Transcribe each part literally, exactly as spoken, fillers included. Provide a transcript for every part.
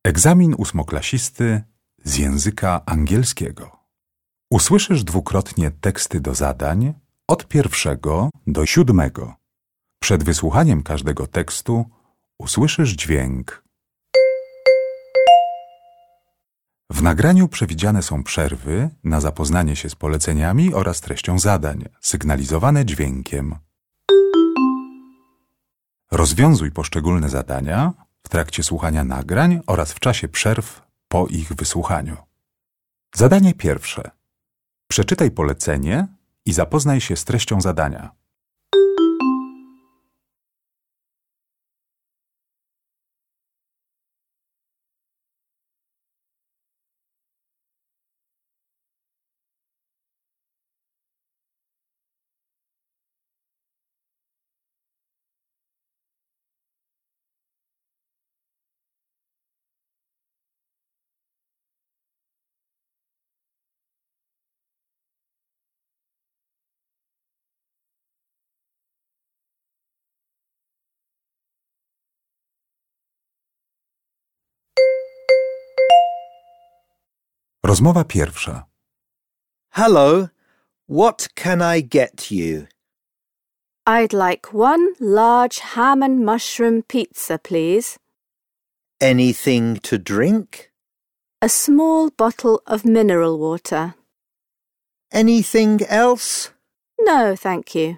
Egzamin ósmoklasisty z języka angielskiego. Usłyszysz dwukrotnie teksty do zadań od pierwszego do siódmego. Przed wysłuchaniem każdego tekstu usłyszysz dźwięk. W nagraniu przewidziane są przerwy na zapoznanie się z poleceniami oraz treścią zadań, sygnalizowane dźwiękiem. Rozwiązuj poszczególne zadania w trakcie słuchania nagrań oraz w czasie przerw po ich wysłuchaniu. Zadanie pierwsze. Przeczytaj polecenie i zapoznaj się z treścią zadania. Rozmowa pierwsza. Hello, what can I get you? I'd like one large ham and mushroom pizza, please. Anything to drink? A small bottle of mineral water. Anything else? No, thank you.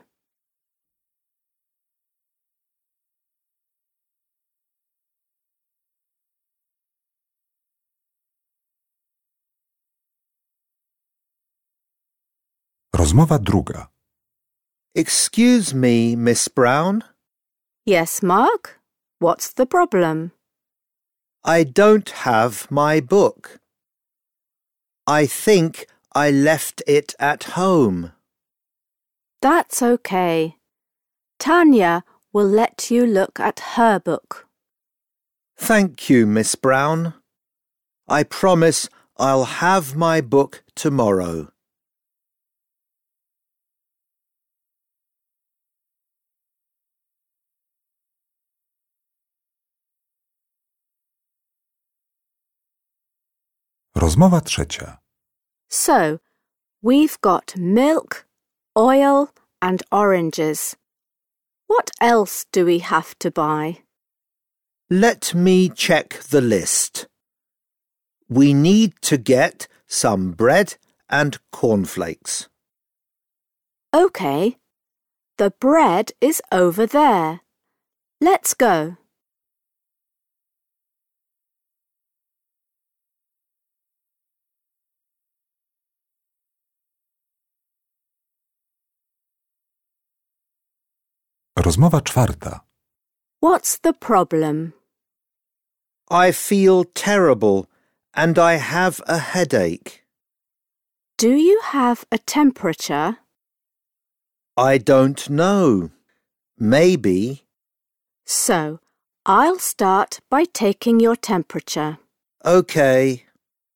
Rozmowa druga. Excuse me, Miss Brown. Yes, Mark? What's the problem? I don't have my book. I think I left it at home. That's okay. Tanya will let you look at her book. Thank you, Miss Brown. I promise I'll have my book tomorrow. Rozmowa trzecia. So, we've got milk, oil and oranges. What else do we have to buy? Let me check the list. We need to get some bread and cornflakes. Okay. The bread is over there. Let's go. Rozmowa czwarta. What's the problem? I feel terrible and I have a headache. Do you have a temperature? I don't know. Maybe. So, I'll start by taking your temperature. Okay.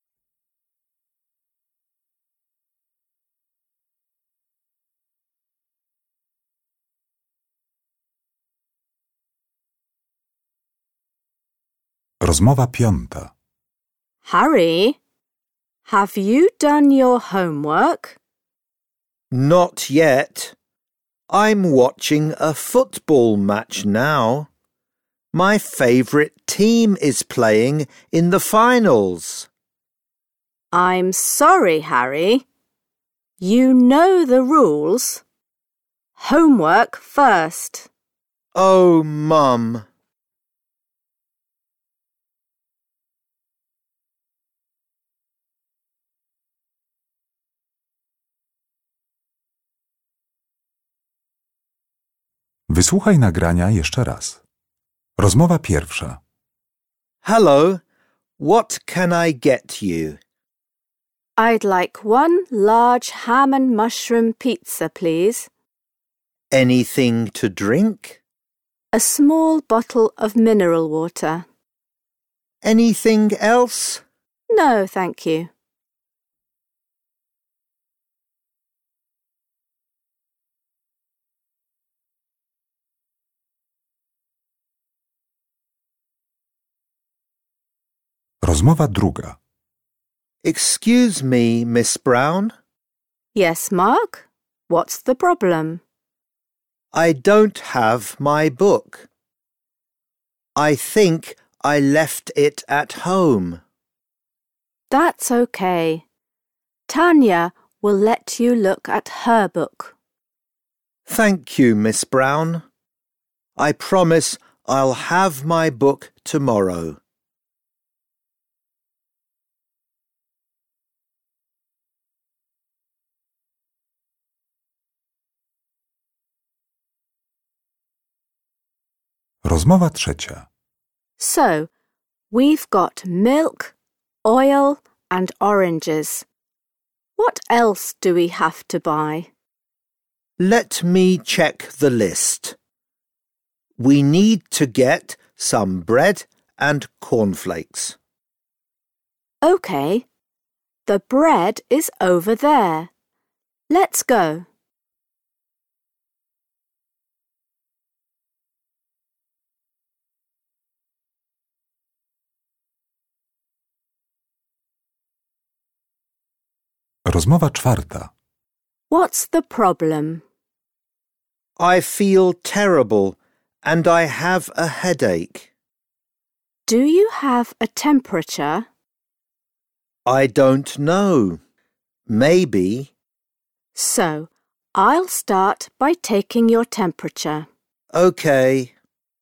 Rozmowa piąta. Harry, have you done your homework? Not yet. I'm watching a football match now. My favourite team is playing in the finals. I'm sorry, Harry. You know the rules. Homework first. Oh, Mum. Wysłuchaj nagrania jeszcze raz. Rozmowa pierwsza. Hello, what can I get you? I'd like one large ham and mushroom pizza, please. Anything to drink? A small bottle of mineral water. Anything else? No, thank you. Rozmowa druga. Excuse me, Miss Brown. Yes, Mark? What's the problem? I don't have my book. I think I left it at home. That's okay. Tanya will let you look at her book. Thank you, Miss Brown. I promise I'll have my book tomorrow. Rozmowa trzecia. So, we've got milk, oil and oranges. What else do we have to buy? Let me check the list. We need to get some bread and cornflakes. OK. The bread is over there. Let's go. Rozmowa czwarta. What's the problem? I feel terrible and I have a headache. Do you have a temperature? I don't know. Maybe. So, I'll start by taking your temperature. Okay.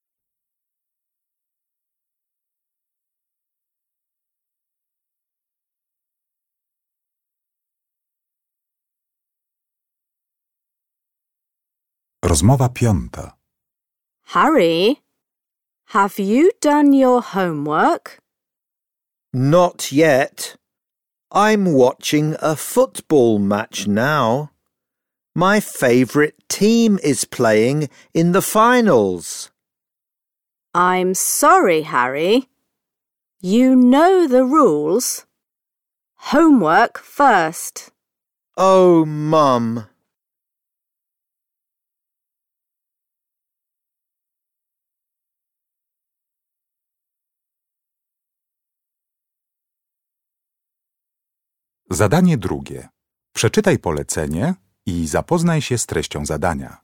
Rozmowa piąta. Harry, have you done your homework? Not yet. I'm watching a football match now. My favourite team is playing in the finals. I'm sorry, Harry. You know the rules. Homework first. Oh, Mum. Zadanie drugie. Przeczytaj polecenie i zapoznaj się z treścią zadania.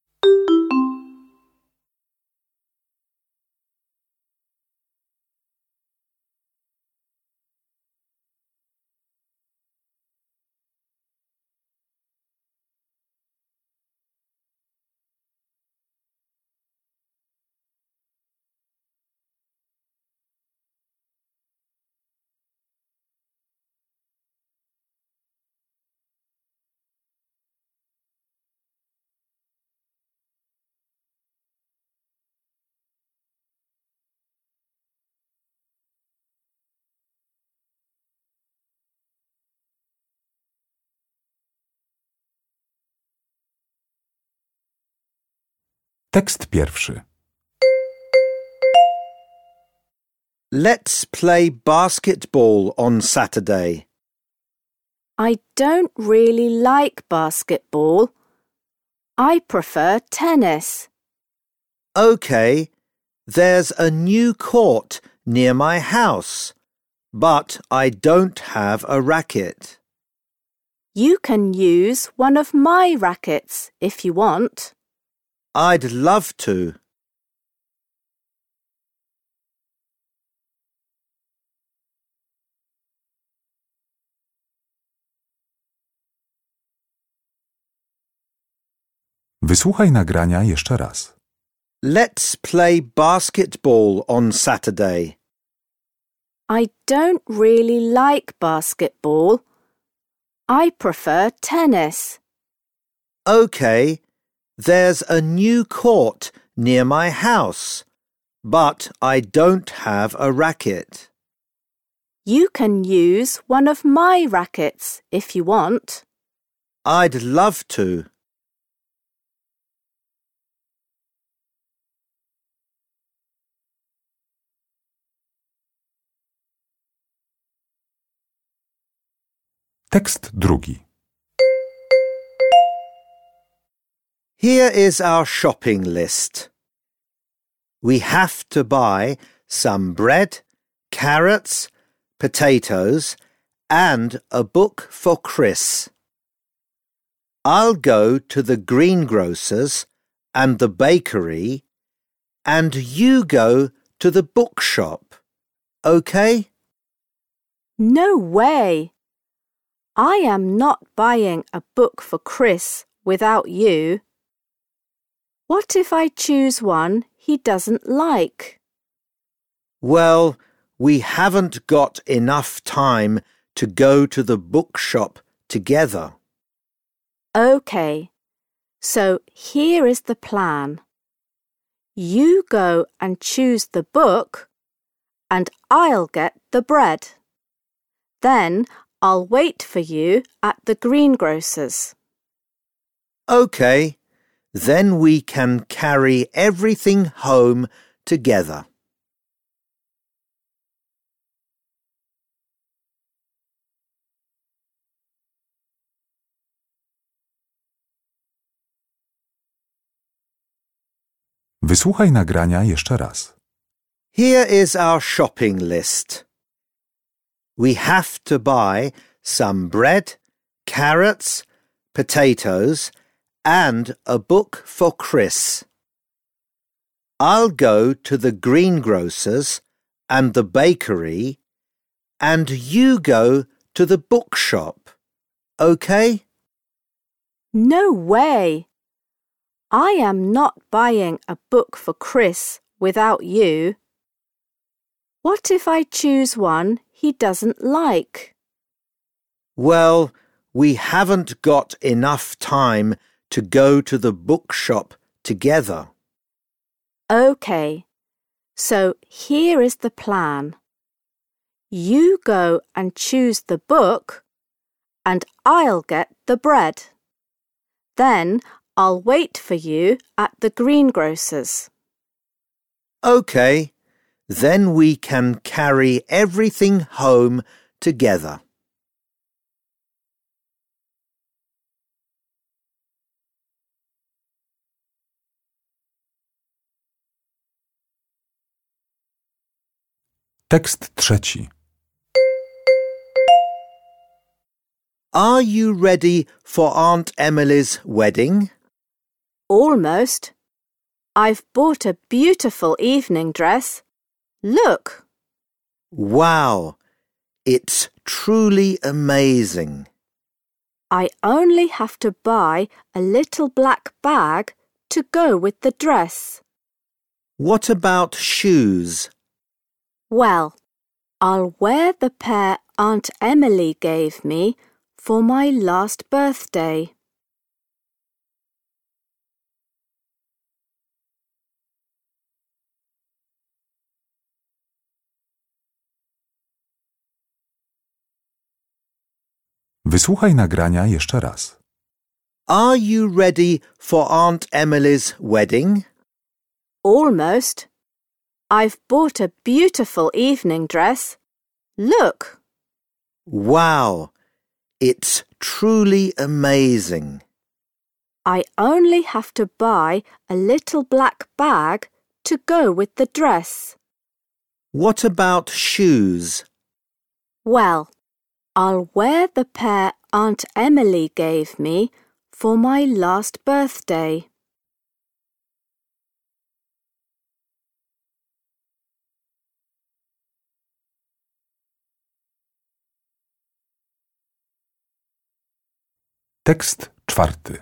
Tekst pierwszy. Let's play basketball on Saturday. I don't really like basketball. I prefer tennis. Okay, there's a new court near my house, but I don't have a racket. You can use one of my rackets if you want. I'd love to. Wysłuchaj nagrania jeszcze raz. Let's play basketball on Saturday. I don't really like basketball. I prefer tennis. Okay, there's a new court near my house, but I don't have a racket. You can use one of my rackets if you want. I'd love to. Tekst drugi. Here is our shopping list. We have to buy some bread, carrots potatoes, and a book for Chris. I'll go to the greengrocer's and the bakery, and you go to the bookshop, okay? No way! I am not buying a book for Chris without you. What if I choose one he doesn't like? Well, we haven't got enough time to go to the bookshop together. Okay, so here is the plan. You go and choose the book, and I'll get the bread. Then I'll wait for you at the greengrocer's. Okay, then we can carry everything home together. Wysłuchaj nagrania jeszcze raz. Here is our shopping list. We have to buy some bread, carrots, potatoes, and a book for Chris. I'll go to the greengrocer's and the bakery, and you go to the bookshop, okay? No way! I am not buying a book for Chris without you. What if I choose one he doesn't like? Well, we haven't got enough time to go to the bookshop together. Okay, so here is the plan. You go and choose the book, and I'll get the bread. Then I'll wait for you at the greengrocer's. Okay, then we can carry everything home together. Tekst trzeci. Are you ready for Aunt Emily's wedding? Almost. I've bought a beautiful evening dress. Look! Wow, it's truly amazing. I only have to buy a little black bag to go with the dress. What about shoes? Well, I'll wear the pair Aunt Emily gave me for my last birthday. Wysłuchaj nagrania jeszcze raz. Are you ready for Aunt Emily's wedding? Almost. I've bought a beautiful evening dress. Look! Wow, it's truly amazing. I only have to buy a little black bag to go with the dress. What about shoes? Well, I'll wear the pair Aunt Emily gave me for my last birthday. Tekst czwarty.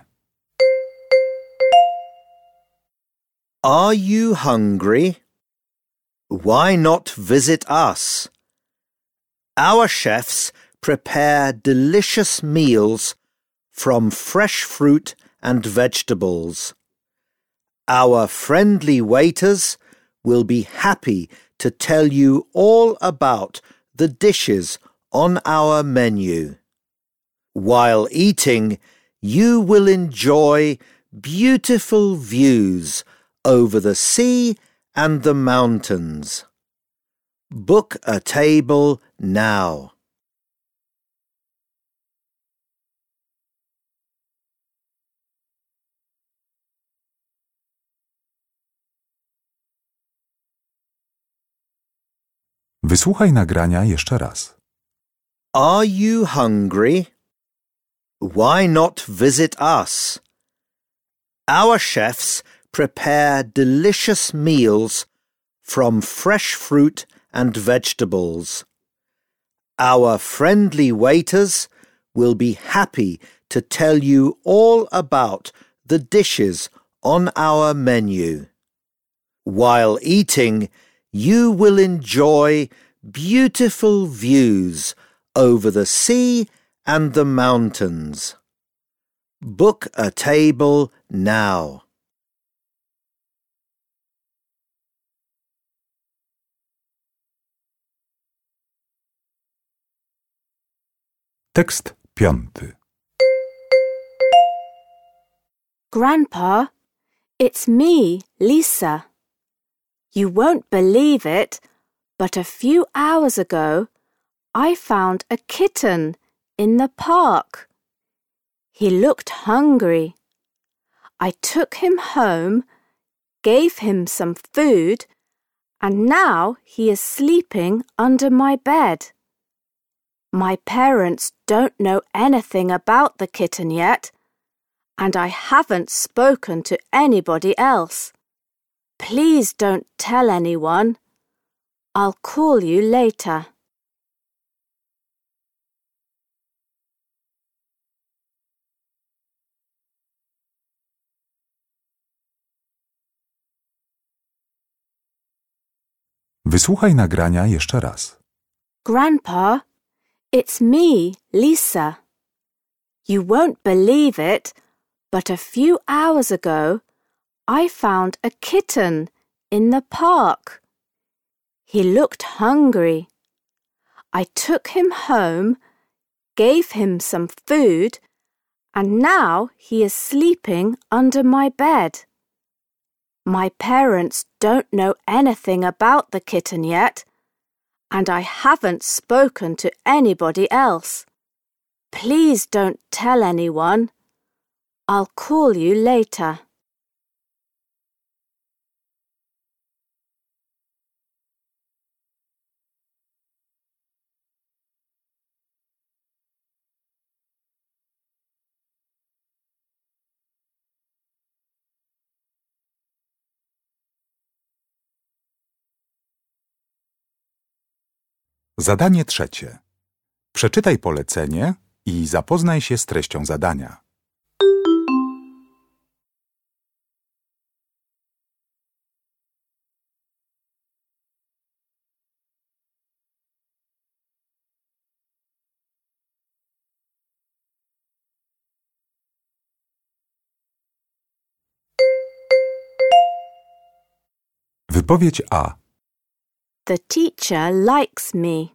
Are you hungry? Why not visit us? Our chefs prepare delicious meals from fresh fruit and vegetables. Our friendly waiters will be happy to tell you all about the dishes on our menu. While eating, you will enjoy beautiful views over the sea and the mountains. Book a table now. Wysłuchaj nagrania jeszcze raz. Are you hungry? Why not visit us? Our chefs prepare delicious meals from fresh fruit and vegetables. Our friendly waiters will be happy to tell you all about the dishes on our menu. While eating, you will enjoy beautiful views over the sea and the mountains. Book a table now. Tekst piąty. Grandpa, it's me, Lisa. You won't believe it, but a few hours ago I found a kitten in the park. He looked hungry. I took him home, gave him some food, and now he is sleeping under my bed. My parents don't know anything about the kitten yet, and I haven't spoken to anybody else. Please don't tell anyone. I'll call you later. Wysłuchaj nagrania jeszcze raz. Grandpa, it's me, Lisa. You won't believe it, but a few hours ago I found a kitten in the park. He looked hungry. I took him home, gave him some food, and now he is sleeping under my bed. My parents don't know anything about the kitten yet, and I haven't spoken to anybody else. Please don't tell anyone. I'll call you later. Zadanie trzecie. Przeczytaj polecenie i zapoznaj się z treścią zadania. Wypowiedź A. The teacher likes me.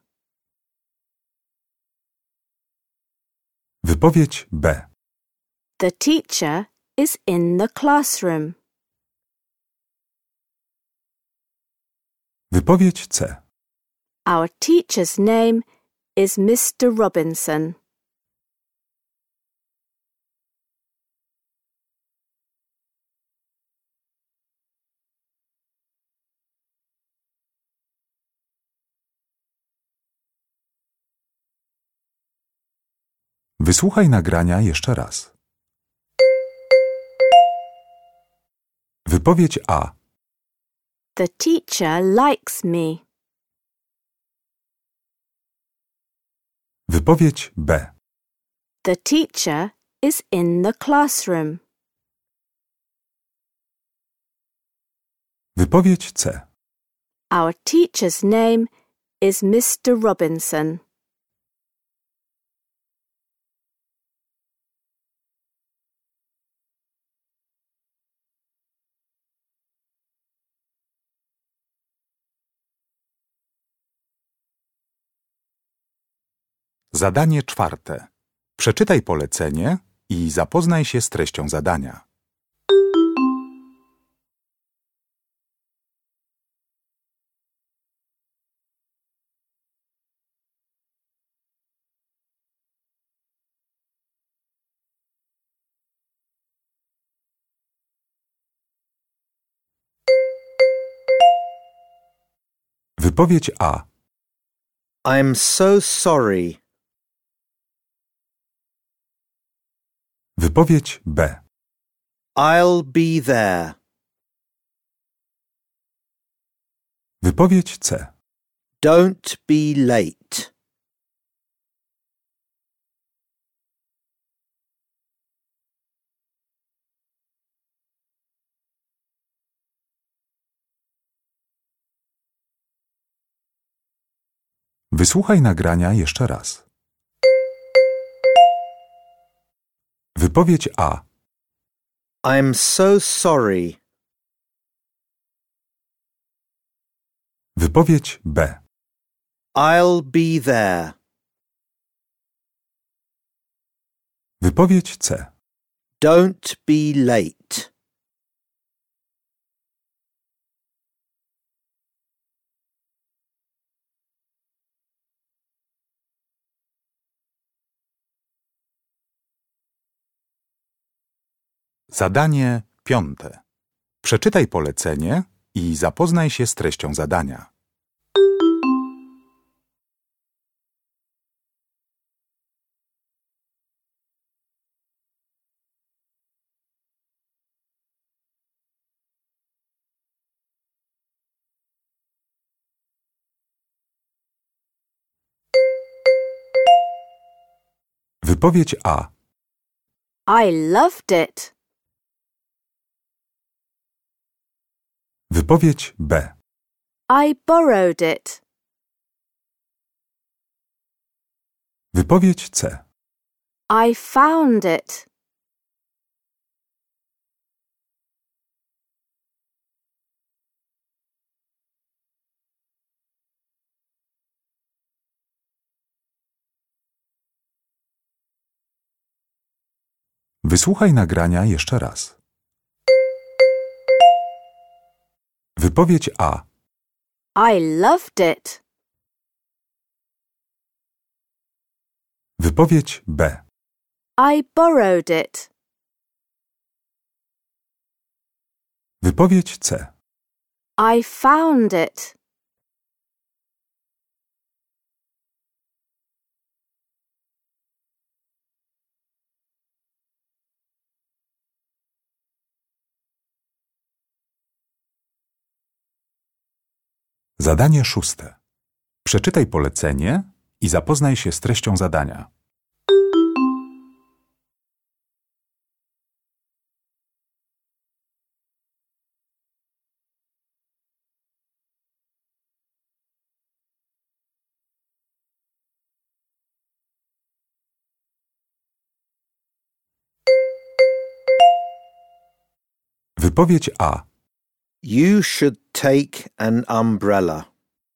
Wypowiedź B. The teacher is in the classroom. Wypowiedź C. Our teacher's name is Mister Robinson. Wysłuchaj nagrania jeszcze raz. Wypowiedź A. The teacher likes me. Wypowiedź B. The teacher is in the classroom. Wypowiedź C. Our teacher's name is Mister Robinson. Zadanie czwarte. Przeczytaj polecenie i zapoznaj się z treścią zadania. Wypowiedź A. I'm so sorry. Wypowiedź B. I'll be there. Wypowiedź C. Don't be late. Wysłuchaj nagrania jeszcze raz. Wypowiedź A. I'm so sorry. Wypowiedź B. I'll be there. Wypowiedź C. Don't be late. Zadanie piąte. Przeczytaj polecenie i zapoznaj się z treścią zadania. Wypowiedź A. I loved it. Wypowiedź B. I borrowed it. Wypowiedź C. I found it. Wysłuchaj nagrania jeszcze raz. Wypowiedź A. I loved it. Wypowiedź B. I borrowed it. Wypowiedź C. I found it. Zadanie szóste. Przeczytaj polecenie i zapoznaj się z treścią zadania. Wypowiedź A. You should take an umbrella.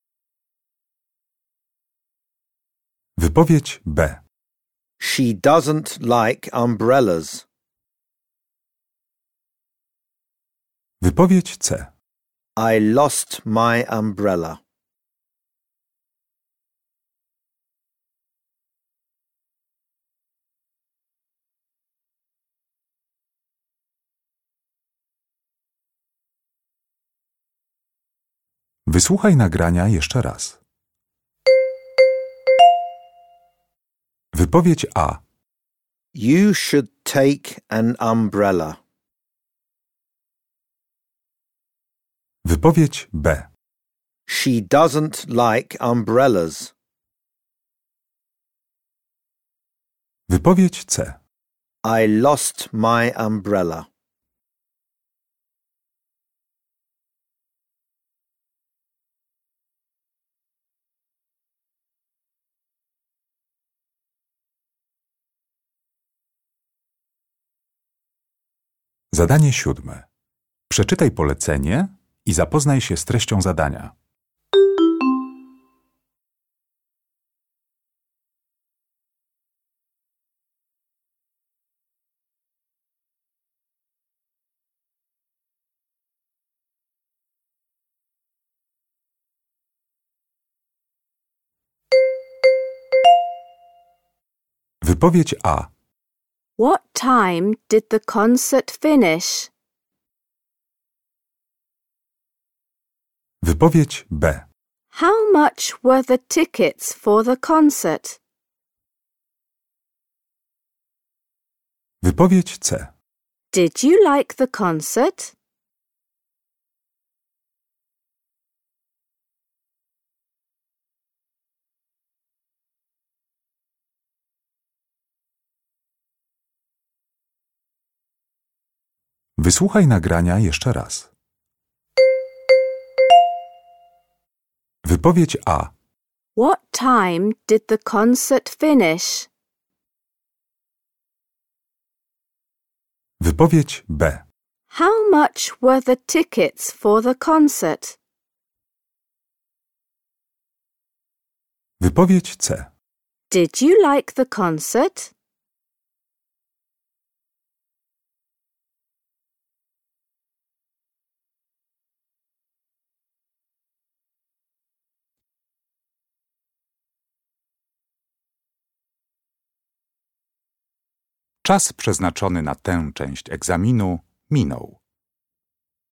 Wypowiedź B. She doesn't like umbrellas. Wypowiedź C. I lost my umbrella. Wysłuchaj nagrania jeszcze raz. Wypowiedź A. You should take an umbrella. Wypowiedź B. She doesn't like umbrellas. Wypowiedź C. I lost my umbrella. Zadanie siódme. Przeczytaj polecenie i zapoznaj się z treścią zadania. Wypowiedź A. What time did the concert finish? Wypowiedź B. How much were the tickets for the concert? Wypowiedź C. Did you like the concert? Wysłuchaj nagrania jeszcze raz. Wypowiedź A. What time did the concert finish? Wypowiedź B. How much were the tickets for the concert? Wypowiedź C. Did you like the concert? Czas przeznaczony na tę część egzaminu minął.